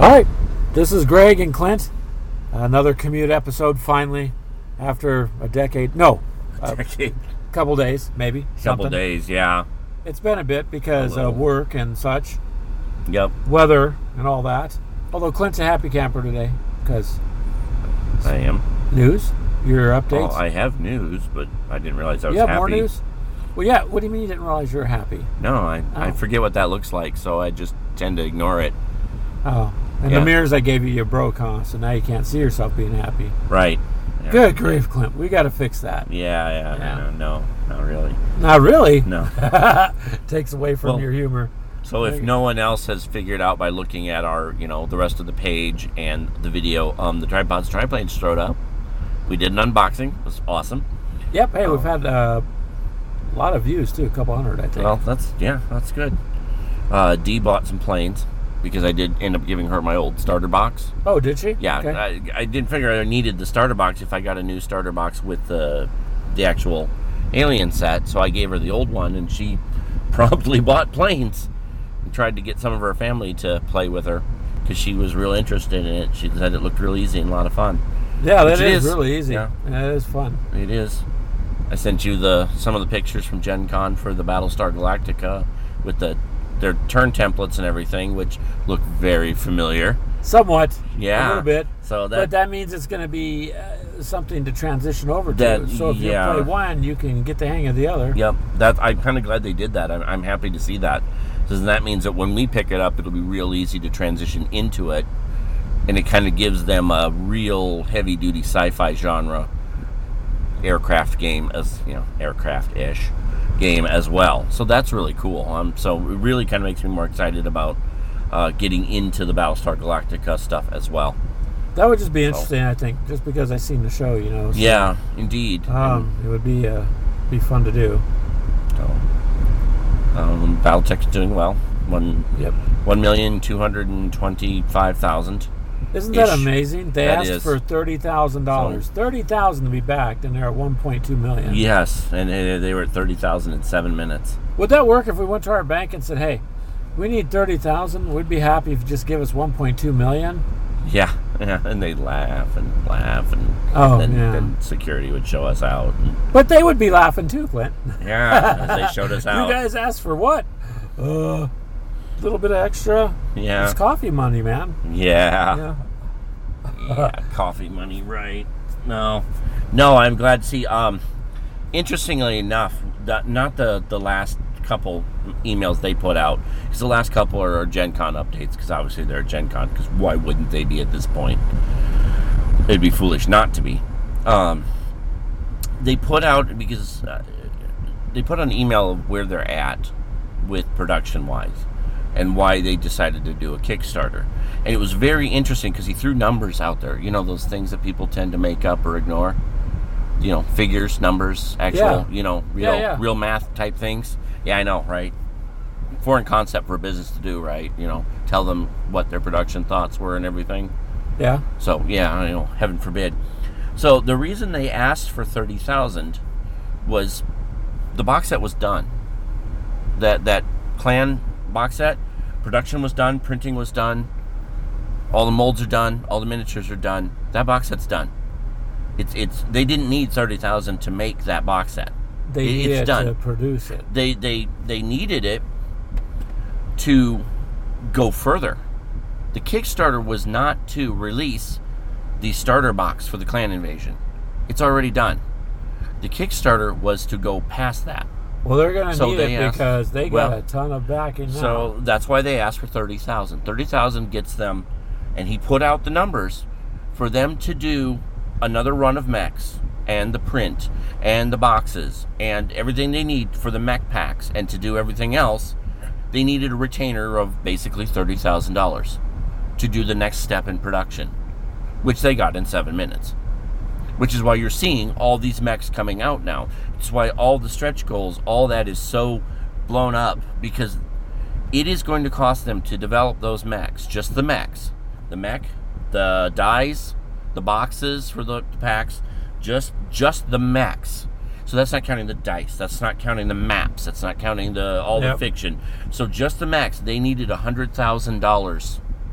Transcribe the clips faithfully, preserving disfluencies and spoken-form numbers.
All right, this is Greg and Clint. Another commute episode finally after a decade. No, a decade. couple days, maybe. Couple something. days, yeah. It's been a bit because of work and such. Yep. Weather and all that. Although Clint's a happy camper today because I am. News, your updates. Oh, I have news, but I didn't realize I was you have happy. more news? Well, yeah. What do you mean you didn't realize you were happy? No, I, Oh. I forget what that looks like, so I just tend to ignore it. Oh, and Yeah. the mirrors I gave you, you broke, huh? So now you can't see yourself being happy. Right. Yeah. Good grief, Clint. We got to fix that. Yeah, yeah, Yeah. no, no, not really. Not really. No. Takes away from Well, your humor. So if no one else has figured out by looking at our, you know, the rest of the page and the video, um, the Tripods Triplanes showed up. We did an unboxing. It was awesome. Yep. Hey, Oh. we've had uh, a lot of views too. A couple hundred, I think. Well, that's, yeah, that's good. Uh, Dee bought some planes because I did end up giving her my old starter box. Oh, did she? Yeah, Okay. I, I didn't figure I needed the starter box if I got a new starter box with the the actual Alien set, so I gave her the old one, and she promptly bought planes and tried to get some of her family to play with her because she was real interested in it. She said it looked real easy and a lot of fun. Yeah, that Which it is, is. really easy. Yeah. Yeah, it is fun. It is. I sent you the some of the pictures from Gen Con for the Battlestar Galactica with the their turn templates and everything, which look very familiar. Somewhat. Yeah. A little bit. So that but that means it's going to be uh, something to transition over That- to. So if yeah. you play one, you can get the hang of the other. Yep, that I'm kind of glad they did that. I'm, I'm happy to see that, because that means that when we pick it up, it'll be real easy to transition into it, and it kind of gives them a real heavy-duty sci-fi genre aircraft game, as you know, aircraft-ish game as well. So that's really cool. Um, so it really kind of makes me more excited about uh, getting into the Battlestar Galactica stuff as well. That would just be interesting, I think, just because I seen the show, you know. So, Yeah, indeed. Um, it would be uh, be fun to do. So, um, Battletech's doing well. One. Yep. One million two hundred and twenty-five thousand. Isn't that Ish. amazing? They That asked is. for thirty thousand dollars. So- Thirty thousand to be backed, and they're at one point two million. Yes, and they they were at thirty thousand in seven minutes. Would that work if we went to our bank and said, "Hey, we need thirty thousand. We'd be happy if you just give us one point two million." Yeah, yeah, and they'd laugh and laugh, and Oh, then, yeah. then security would show us out. And, But they would be laughing too, Clint. yeah, as they showed us out. You guys asked for what? Uh, a little bit of extra. Yeah, It's coffee money, man. yeah, Yeah. yeah, coffee money, right? No, no, I'm glad to see. Um, interestingly enough, that not the the last couple emails they put out, because the last couple are Gen Con updates, because obviously they're Gen Con, because why wouldn't they be at this point? It'd be foolish not to be. Um, they put out, because uh, they put an email of where they're at with production wise and why they decided to do a Kickstarter. And it was very interesting because he threw numbers out there, you know, those things that people tend to make up or ignore, you know, figures, numbers, actual, Yeah. you know, real Yeah, yeah. real math type things. Yeah, I know, right? Foreign concept for a business to do, right? You know, tell them what their production thoughts were and everything. Yeah. So, yeah, I know, heaven forbid. So, the reason they asked for thirty thousand was the box set was done. That that clan box set, production was done, printing was done, all the molds are done, all the miniatures are done. That box set's done. It's it's they didn't need thirty thousand to make that box set. They It- it's needed done. to produce it. They they they needed it to go further. The Kickstarter was not to release the starter box for the Clan Invasion. It's already done. The Kickstarter was to go past that. Well, they're going to So need they it asked- because they got well, a ton of backing now. So that's why they asked for thirty thousand. thirty thousand gets them, and he put out the numbers for them to do another run of mechs and the print and the boxes and everything they need for the mech packs, and to do everything else, they needed a retainer of basically thirty thousand dollars to do the next step in production, which they got in seven minutes. Which is why you're seeing all these mechs coming out now. It's why all the stretch goals, all that is so blown up, because it is going to cost them to develop those mechs, just the mechs. The mech, the dies, the boxes for the packs, just just the mechs. So that's not counting the dice, that's not counting the maps, that's not counting the all Yep. the fiction. So just the mechs, they needed one hundred thousand dollars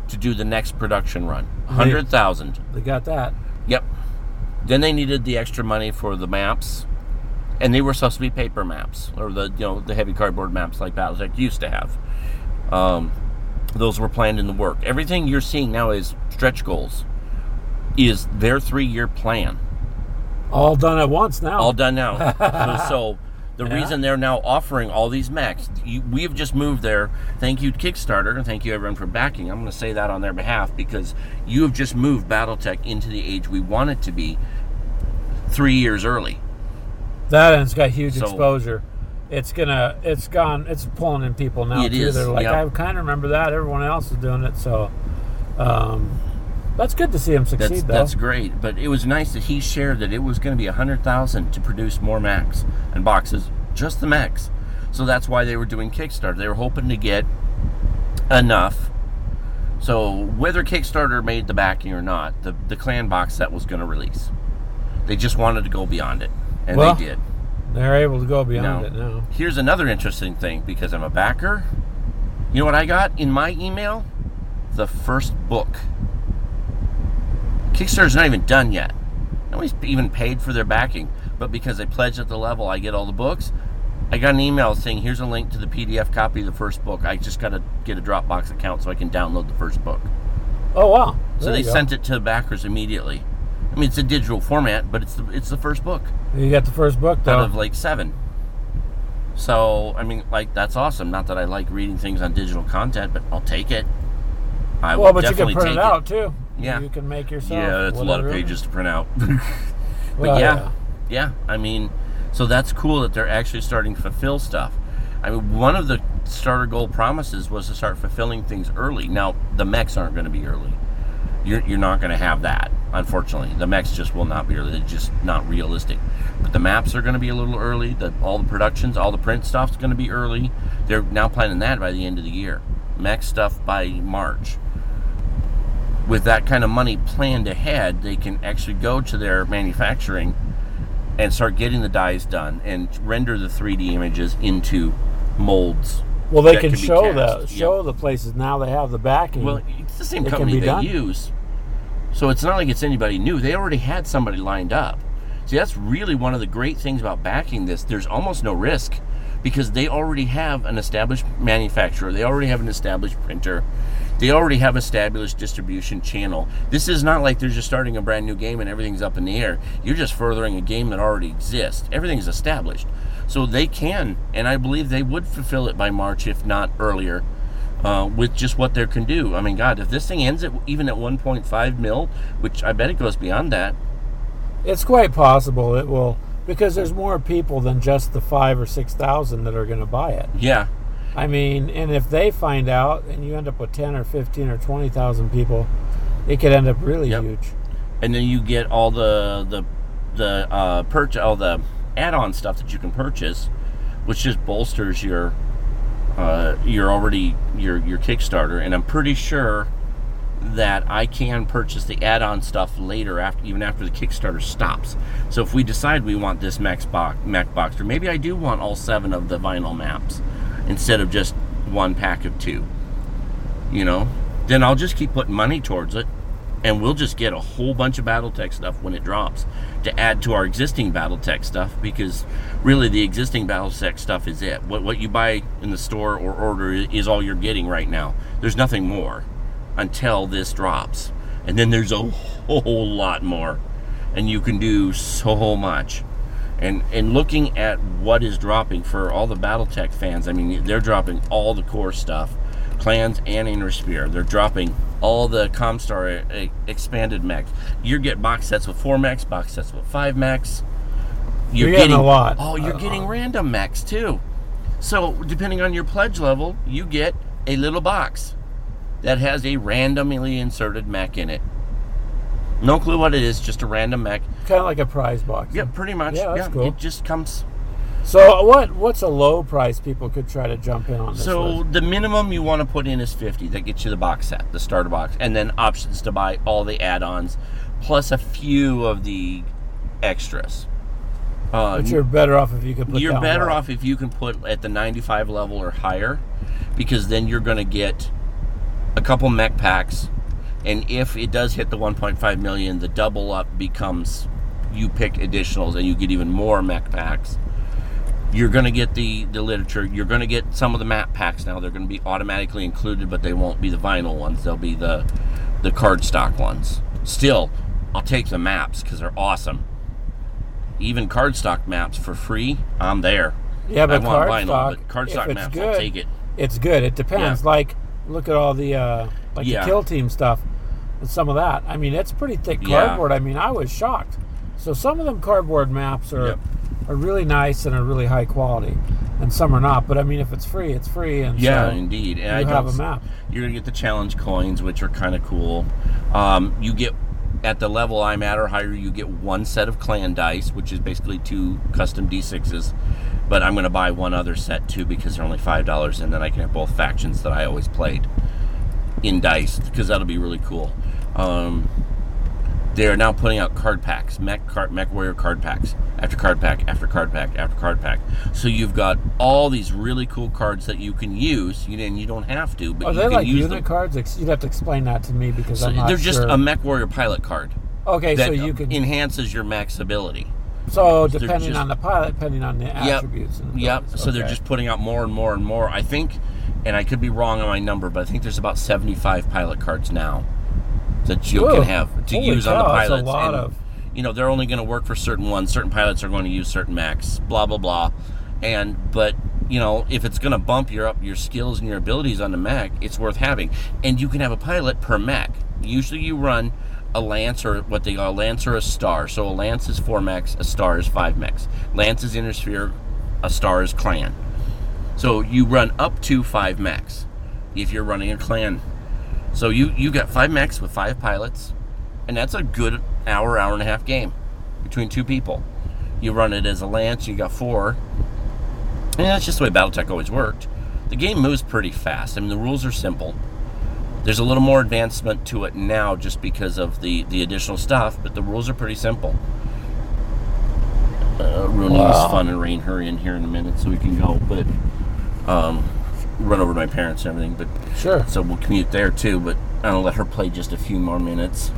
to do the next production run. one hundred thousand. They got that. Yep. Then they needed the extra money for the maps, and they were supposed to be paper maps, or the you know the heavy cardboard maps like Battletech used to have. Um, those were planned in the work. Everything you're seeing now is stretch goals, is their three-year plan. All done at once now. All done now. so, so the Yeah. reason they're now offering all these mechs, you, we've just moved there. Thank you, Kickstarter, and thank you, everyone, for backing. I'm going to say that on their behalf because you have just moved Battletech into the age we want it to be three years early. That and it's got huge So- exposure. It's gonna, it's gone, it's pulling in people now It too. is, They're like, yep. I kind of remember that. Everyone else is doing it, so um, that's good to see him succeed. That's though. that's great, but it was nice that he shared that it was going to be a hundred thousand to produce more mechs and boxes, just the mechs. So that's why they were doing Kickstarter. They were hoping to get enough. So whether Kickstarter made the backing or not, the the clan box set was going to release. They just wanted to go beyond it, and Well, they did. They're able to go beyond Now, it now. Here's another interesting thing, because I'm a backer. You know what I got in my email? The first book. Kickstarter's not even done yet. Nobody's even paid for their backing, but because they pledged at the level, I get all the books. I got an email saying, here's a link to the P D F copy of the first book. I just got to get a Dropbox account so I can download the first book. Oh wow! So There they you go. sent it to the backers immediately. I mean, it's a digital format, but it's the, it's the first book You got the first book though. out of like seven. So, I mean, like, that's awesome. Not that I like reading things on digital content, but I'll take it. I well, will but you definitely can print take it out too. Yeah. You can make yourself. Yeah, that's a lot of whatever. pages to print out. but Well, yeah, yeah, I mean, so that's cool that they're actually starting to fulfill stuff. I mean, one of the starter goal promises was to start fulfilling things early. Now, the mechs aren't going to be early. You're, you're not going to have that, unfortunately. The mechs just will not be early. They're just not realistic. But the maps are going to be a little early. The, all the productions, all the print stuff's going to be early. They're now planning that by the end of the year. Mech stuff by March. With that kind of money planned ahead, they can actually go to their manufacturing and start getting the dies done and render the three D images into molds. Well, they that can can be show cast. the show Yep. the places now. They have the backing. Well, it's the same It can company be they done. use. So it's not like it's anybody new. They already had somebody lined up. See, that's really one of the great things about backing this. There's almost no risk because they already have an established manufacturer. They already have an established printer. They already have established distribution channel. This is not like they're just starting a brand new game and everything's up in the air. You're just furthering a game that already exists. Everything's established. So they can, and I believe they would fulfill it by March, if not earlier, uh, with just what they can do. I mean, God, if this thing ends at even at one point five mil, which I bet it goes beyond that. It's quite possible it will, because there's more people than just the five or six thousand that are going to buy it. Yeah. I mean, and if they find out, and you end up with ten or fifteen or twenty thousand people, it could end up really Yep. huge. And then you get all the the the uh, purch all the add-on stuff that you can purchase, which just bolsters your uh, your already your your Kickstarter. And I'm pretty sure that I can purchase the add-on stuff later, after even after the Kickstarter stops. So if we decide we want this Max box, Mac box, or maybe I do want all seven of the vinyl maps instead of just one pack of two, you know, then I'll just keep putting money towards it, and we'll just get a whole bunch of Battletech stuff when it drops to add to our existing Battletech stuff, because really the existing Battletech stuff is it. What what you buy in the store or order is all you're getting right now. There's nothing more until this drops, and then there's a whole lot more, and you can do so much. And and looking at what is dropping for all the Battletech fans, I mean, they're dropping all the core stuff, Clans and Inner Sphere. They're dropping all the Comstar uh, expanded mechs. You get box sets with four mechs, box sets with five mechs. You're getting a lot. Oh, you're Uh, getting random mechs too. So depending on your pledge level, you get a little box that has a randomly inserted mech in it. No clue what it is, just a random mech. Kind of like a prize box. Yep, pretty much. Yeah, that's cool. It just comes. So what? What's a low price people could try to jump in on this So with? the minimum you want to put in is fifty. That gets you the box set, the starter box, and then options to buy all the add-ons, plus a few of the extras. Uh, But you're better off if you could put you're down better low. off if you can put at the ninety-five level or higher, because then you're going to get a couple mech packs, and if it does hit the one point five million, the double up becomes you pick additionals and you get even more mech packs. You're going to get the, the literature. You're going to get some of the map packs now. They're going to be automatically included, but they won't be the vinyl ones. They'll be the the cardstock ones. Still, I'll take the maps because they're awesome. Even cardstock maps for free, I'm there. Yeah, but I want cardstock, vinyl, but cardstock maps, good, I'll take it. It's good. It depends. Yeah. Like, look at all the uh, like Yeah. the Kill Team stuff. And some of that. I mean, it's pretty thick Yeah. cardboard. I mean, I was shocked. So some of them cardboard maps are Yep. are really nice and are really high quality, and some are not. But I mean, if it's free, it's free, and Yeah, so indeed. And you I have don't, a map. You're going to get the challenge coins, which are kind of cool. Um, you get, at the level I'm at or higher, you get one set of clan dice, which is basically two custom D sixes. But I'm going to buy one other set, too, because they're only five dollars, and then I can have both factions that I always played in dice, because that'll be really cool. Um, they're now putting out card packs, Mech, card, Mech Warrior card packs, after card pack, after card pack, after card pack. So you've got all these really cool cards that you can use, you, and you don't have to, but Are you they can like use unit them. cards? Ex- You'd have to explain that to me because So I'm not they're just sure. a Mech Warrior pilot card Okay, that so you can. enhances your mech's ability. So they're depending just- on the pilot, depending on the Yep. attributes. And Yep. abilities. So they're Okay. just putting out more and more and more. I think, and I could be wrong on my number, but I think there's about seventy-five pilot cards now that you Whoa. can have to Holy use on the cow, that's a pilots. lot and, of- you know, they're only going to work for certain ones. Certain pilots are going to use certain mechs. Blah blah blah. And but you know, if it's going to bump your up your skills and your abilities on the mech, it's worth having. And you can have a pilot per mech. Usually, you run a lance or what they call a lance or a star. So a lance is four mechs, a star is five mechs. Lance is inner sphere, a star is clan. So you run up to five mechs if you're running a clan. So you you got five mechs with five pilots, and that's a good hour, hour and a half game between two people. You run it as a lance, you got four, and that's just the way BattleTech always worked. The game moves pretty fast. I mean, the rules are simple. There's a little more advancement to it now just because of the, the additional stuff, but the rules are pretty simple. Uh, Rooney's Wow. fun and Rain hurry in here in a minute so we can go, but um, run over to my parents and everything. But Sure. so we'll commute there too. But I'll let her play just a few more minutes.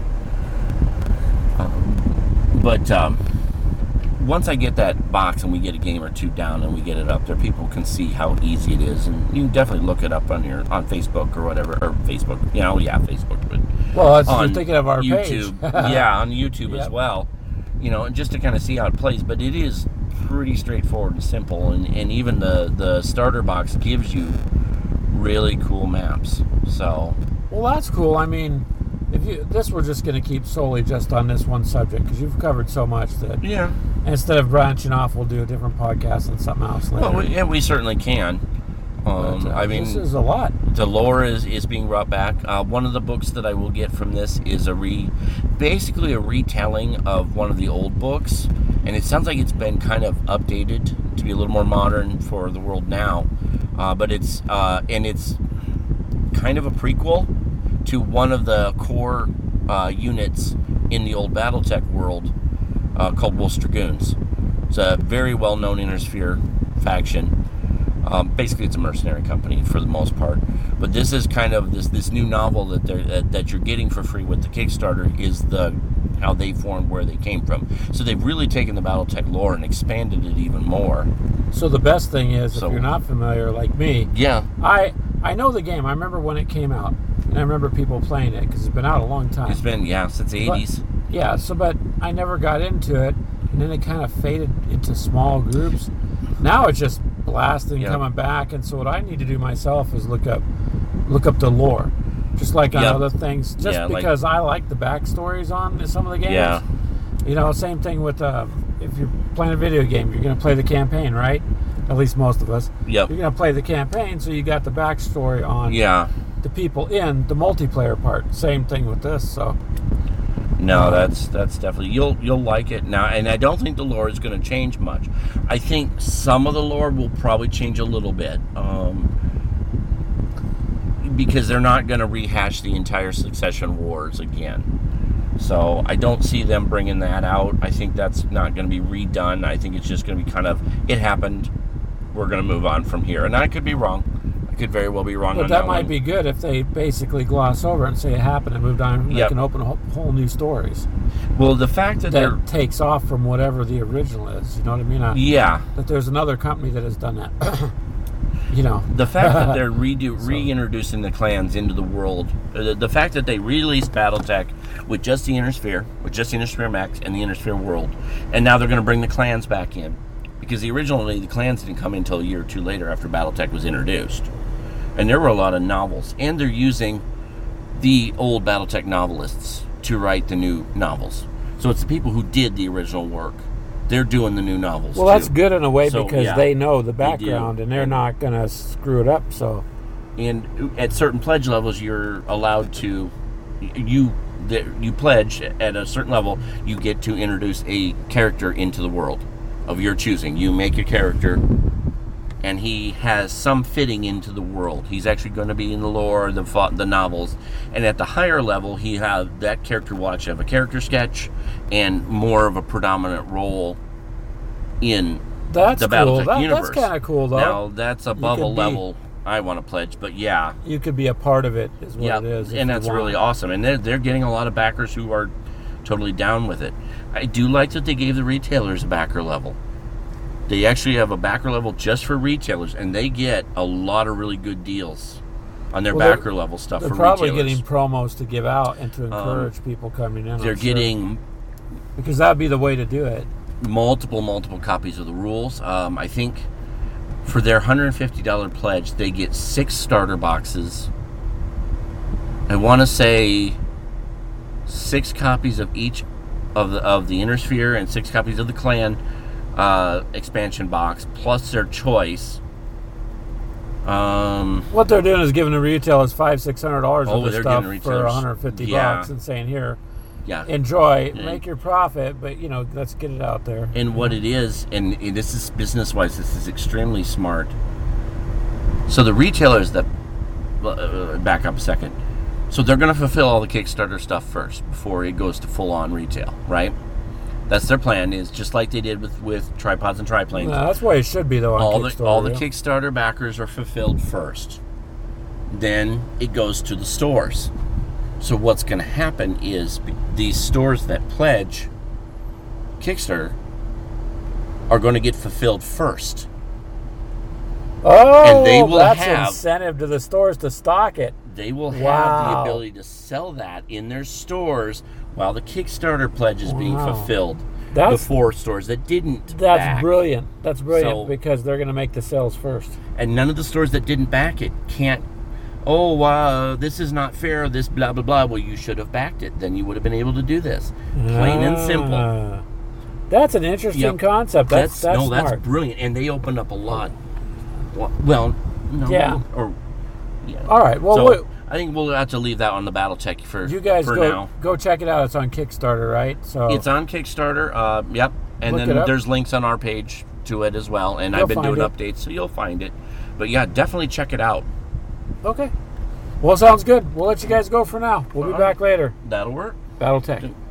Um, but um, once I get that box and we get a game or two down and we get it up there, people can see how easy it is, and you can definitely look it up on your on Facebook or whatever, or Facebook. You know, yeah, Facebook, but Well, that's, on you're thinking of our YouTube, page. yeah, on YouTube Yep. as well. You know, and just to kind of see how it plays, but it is pretty straightforward and simple, and, and even the the starter box gives you really cool maps. So Well, that's cool. I mean, if you this we're just going to keep solely just on this one subject because you've covered so much that yeah, instead of branching off, we'll do a different podcast and something else later. well, we, yeah, we certainly can. Um, But, uh, I mean, this is a lot. the lore is, is being brought back. Uh, one of the books that I will get from this is a re, basically a retelling of one of the old books, and it sounds like it's been kind of updated to be a little more modern for the world now. Uh, but it's uh, and it's kind of a prequel to one of the core uh, units in the old BattleTech world uh, called Wolf's Dragoons. It's a very well-known Inner Sphere faction. Um, basically, it's a mercenary company for the most part. But this is kind of this this new novel that they're that, that you're getting for free with the Kickstarter is the how they formed, where they came from. So they've really taken the BattleTech lore and expanded it even more. So the best thing is, So- if you're not familiar, like me, Yeah, I I know the game. I remember when it came out, and I remember people playing it because it's been out a long time. it's been yeah since the But- eighties. Yeah. So, but I never got into it, and then it kind of faded into small groups. Now it's just blasting, Yep. coming back, and so what I need to do myself is look up look up the lore, just like on Yep. other things. Just Yeah, like- because I like the backstories on some of the games. Yeah. You know, same thing with uh, if you're playing a video game, you're going to play the campaign, right? At least most of us. Yep. You're going to play the campaign, so you got the backstory on Yeah. the people in the multiplayer part. Same thing with this. So No, that's that's definitely you'll you'll like it now, and I don't think the lore is going to change much. I think some of the lore will probably change a little bit, um, because they're not going to rehash the entire Succession Wars again. So I don't see them bringing that out. I think that's not going to be redone. I think it's just going to be kind of it happened. We're going to move on from here, and I could be wrong. I could very well be wrong But on that that might one. be good if they basically gloss over it and say it happened and moved on. They Yep. can open a whole, whole new stories Well, the fact that, they're that takes off from whatever the original is. You know what I mean? Uh, yeah, That there's another company that has done that. You know, the fact that they're redo, reintroducing the clans into the world, uh, the, the fact that they released BattleTech with just the Inner Sphere, with just the Inner Sphere Max and the Inner Sphere World, and now they're going to bring the clans back in, because the, originally the clans didn't come in until a year or two later after BattleTech was introduced, and there were a lot of novels, and they're using the old BattleTech novelists to write the new novels. So it's the people who did the original work. They're doing the new novels. well, too. that's good in a way So, because yeah, they know the do. background and they're And- not going to screw it up. So, And at certain pledge levels, you're allowed to, you that you pledge at a certain level, you get to introduce a character into the world of your choosing. You make a character, and he has some fitting into the world. He's actually going to be in the lore, the fo- the novels, and at the higher level, he have that character will actually have a character sketch and more of a predominant role in that's the cool. BattleTech That, universe. that's kind of cool, though. Now that's above a could be- level I want to pledge, but yeah. You could be a part of it, is what Yeah, it is. if and you that's want. really awesome. And they're, they're getting a lot of backers who are totally down with it. I do like that they gave the retailers a backer level. They actually have a backer level just for retailers, and they get a lot of really good deals on their Well, they're- backer level stuff They're for probably retailers. getting promos to give out and to encourage people coming in. They're I'm sure. getting because that would be the way to do it. multiple, multiple copies of the rules. Um, I think for their one hundred fifty dollars pledge, they get six starter boxes. I want to say six copies of each of the of the Inner Sphere and six copies of the Clan uh, expansion box, plus their choice. Um, What they're doing is giving the retailers five, six hundred dollars Oh, of the they're stuff giving the for retailers- one hundred fifty yeah. bucks and saying, "Here, yeah. enjoy, Yeah. make your profit, but you know, let's get it out there." And what it is, and this is business-wise, this is extremely smart. So the retailers that, uh, back up a second. So they're going to fulfill all the Kickstarter stuff first before it goes to full-on retail, right? That's their plan. Is just like they did with, with tripods and triplanes. No, that's the way it should be, though. On all the Kickstarter, all the yeah. Kickstarter backers are fulfilled first. Then it goes to the stores. So what's going to happen is these stores that pledge Kickstarter are going to get fulfilled first. Oh, and they will that's have- incentive to the stores to stock it. They will have Wow. the ability to sell that in their stores while the Kickstarter pledge is being Wow. fulfilled That's- before stores that didn't. That's back. brilliant. That's brilliant So- because they're going to make the sales first. And none of the stores that didn't back it can't, oh, uh, this is not fair, this blah, blah, blah. Well, you should have backed it. Then you would have been able to do this. Plain and simple. Ah. That's an interesting Yep. concept. That's, that's, no, smart. that's brilliant. And they opened up a lot. Well, well no. Yeah. Or, yeah. All right. Well, so wait, I think we'll have to leave that on the BattleTech for, you guys for go now. go check it out. It's on Kickstarter, right? So It's on Kickstarter. Uh, yep. And Look it then up. there's links on our page to it as well. And You'll I've been find doing it. updates, so you'll find it. But yeah, definitely check it out. okay. Well, sounds good. We'll let you guys go for now. We'll be All back later. That'll work. BattleTech.